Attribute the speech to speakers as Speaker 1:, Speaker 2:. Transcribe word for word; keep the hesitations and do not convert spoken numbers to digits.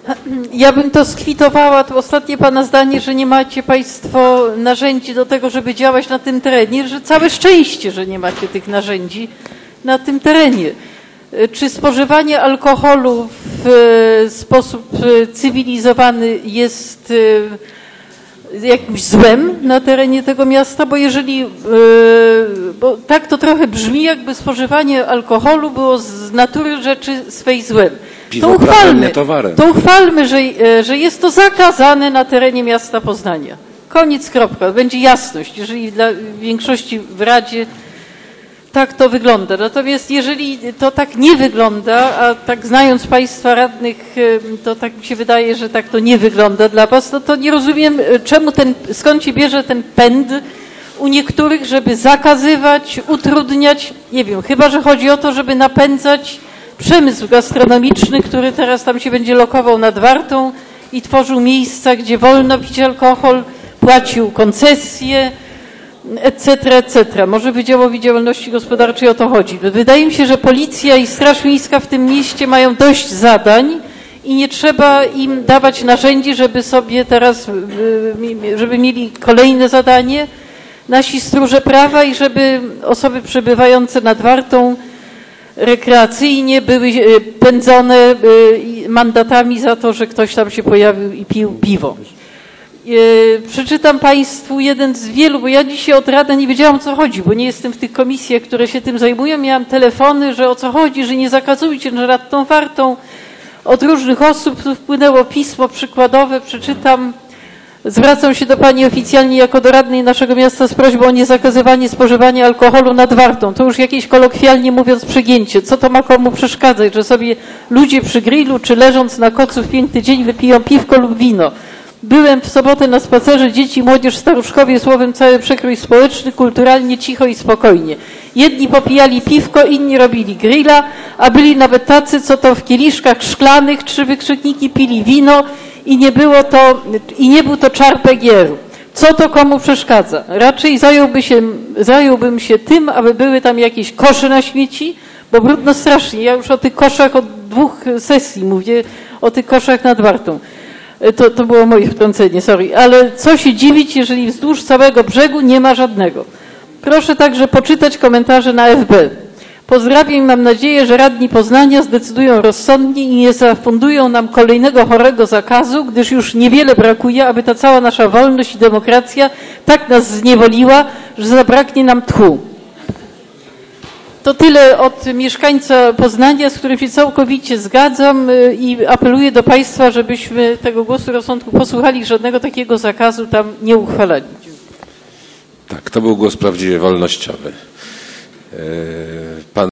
Speaker 1: Ja bym to skwitowała, to ostatnie pana zdanie, że nie macie państwo narzędzi do tego, żeby działać na tym terenie, że całe szczęście, że nie macie tych narzędzi na tym terenie. Czy spożywanie alkoholu w sposób cywilizowany jest jakimś złem na terenie tego miasta? Bo jeżeli, bo tak to trochę brzmi, jakby spożywanie alkoholu było z natury rzeczy swej złem. To uchwalmy, to uchwalmy, że, że jest to zakazane na terenie miasta Poznania. Koniec, kropka. Będzie jasność, jeżeli dla większości w Radzie tak to wygląda. Natomiast jeżeli to tak nie wygląda, a tak znając państwa radnych, to tak mi się wydaje, że tak to nie wygląda dla was, no to nie rozumiem, czemu ten, skąd się bierze ten pęd u niektórych, żeby zakazywać, utrudniać, nie wiem, chyba że chodzi o to, żeby napędzać przemysł gastronomiczny, który teraz tam się będzie lokował nad Wartą i tworzył miejsca, gdzie wolno pić alkohol, płacił koncesje, et cetera, et cetera. Może Wydziałowi Działalności Gospodarczej o to chodzi. Wydaje mi się, że policja i Straż Miejska w tym mieście mają dość zadań i nie trzeba im dawać narzędzi, żeby sobie teraz, żeby mieli kolejne zadanie, nasi stróże prawa i żeby osoby przebywające nad Wartą rekreacyjnie były pędzone mandatami za to, że ktoś tam się pojawił i pił piwo. Przeczytam państwu jeden z wielu, bo ja dzisiaj od rana nie wiedziałam, o co chodzi, bo nie jestem w tych komisjach, które się tym zajmują. Miałam telefony, że o co chodzi, że nie zakazujcie nad tą Wartą. Od różnych osób tu wpłynęło pismo przykładowe, przeczytam. Zwracam się do pani oficjalnie jako do radnej naszego miasta z prośbą o niezakazywanie spożywania alkoholu nad Wartą. To już jakieś kolokwialnie mówiąc przegięcie. Co to ma komu przeszkadzać, że sobie ludzie przy grillu czy leżąc na kocu w piękny dzień wypiją piwko lub wino. Byłem w sobotę na spacerze, dzieci i młodzież, staruszkowie, słowem cały przekrój społeczny, kulturalnie, cicho i spokojnie. Jedni popijali piwko, inni robili grilla, a byli nawet tacy, co to w kieliszkach szklanych, trzy wykrzykniki pili wino i nie było to, i nie był to czar P G R-u. Co to komu przeszkadza? Raczej zająłby się, zająłbym się tym, aby były tam jakieś kosze na śmieci, bo brudno strasznie. Ja już o tych koszach od dwóch sesji mówię, o tych koszach nad Wartą. To, to było moje wtrącenie, sorry. Ale co się dziwić, jeżeli wzdłuż całego brzegu nie ma żadnego. Proszę także poczytać komentarze na F B. Pozdrawiam i mam nadzieję, że radni Poznania zdecydują rozsądnie i nie zafundują nam kolejnego chorego zakazu, gdyż już niewiele brakuje, aby ta cała nasza wolność i demokracja tak nas zniewoliła, że zabraknie nam tchu. To tyle od mieszkańca Poznania, z którym się całkowicie zgadzam i apeluję do państwa, żebyśmy tego głosu rozsądku posłuchali i żadnego takiego zakazu tam nie uchwalali.
Speaker 2: Tak, to był głos prawdziwie wolnościowy.